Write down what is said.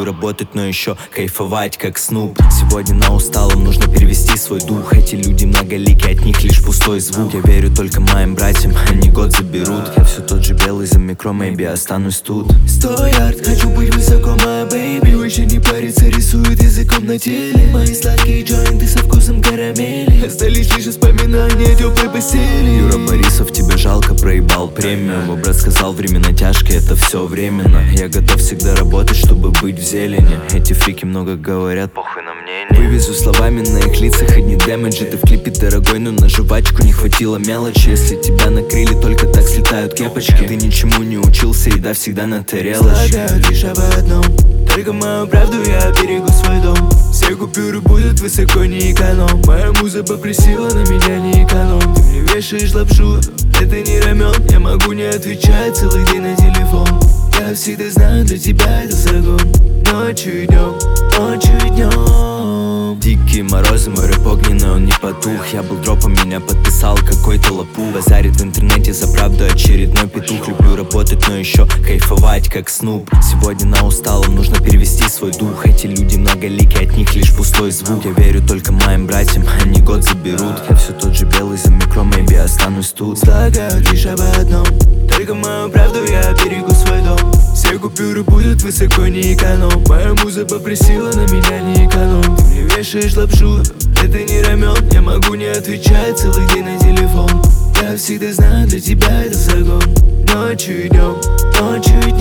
работать, но еще кайфовать, как Снуп. Сегодня на усталом нужно перевести свой дух. Эти люди многолики, от них лишь пустой звук. Я верю только моим братьям, они год заберут. Я все тот же белый за микро, maybe останусь тут. 100 ярд, хочу быть высоко, моя бэйби. Больше не парится, рисует языком на теле. Мои сладкие джойнты со вкусом карамели. Остались лишь воспоминания теплой постели. Юра Борисов, тебе жалко, проебал премию. Мой брат сказал, времена тяжкие, это все временно. Я готов всегда работать, чтобы быть в зелени. Эти фрики много говорят, похуй на мнение. Вывезу словами на их лицах одни дэмэджи. Ты в клипе дорогой, но на жвачку не хватило мелочи. Если тебя накрыли, только так слетают кепочки. Ты ничему не учился, еда всегда на тарелочке. Слагают лишь об одном, только мою правду я берегу свой дом. Все купюры будут высоко, не эконом. Моя муза попросила на меня не эконом. Ты мне вешаешь лапшу, это не рамен. Я могу не отвечать целый день на телефон. Я всегда знаю, для тебя это загон. Ночью и днем, ночью и днем. Дикие морозы, мой рэп огненный, он не потух. Я был дропом, меня подписал какой-то лопух. Базарит в интернете за правду очередной петух. Люблю работать, но еще кайфовать, как Снуп. Сегодня на усталом нужно перевести свой дух. Эти люди многолики, от них лишь пустой звук. Я верю только моим братьям, они год заберут. Я все тот же белый за микро, maybe останусь тут. Слагают лишь об одном, только мою правду я берегу свой дом. Все купюры будут высоко, не эконом. Моя муза попросила на меня не эконом. Ты мне вешаешь лапшу, это не рамен. Я могу не отвечать целый день на телефон. Я всегда знаю, для тебя это загон. Ночью и днем, ночью и днем.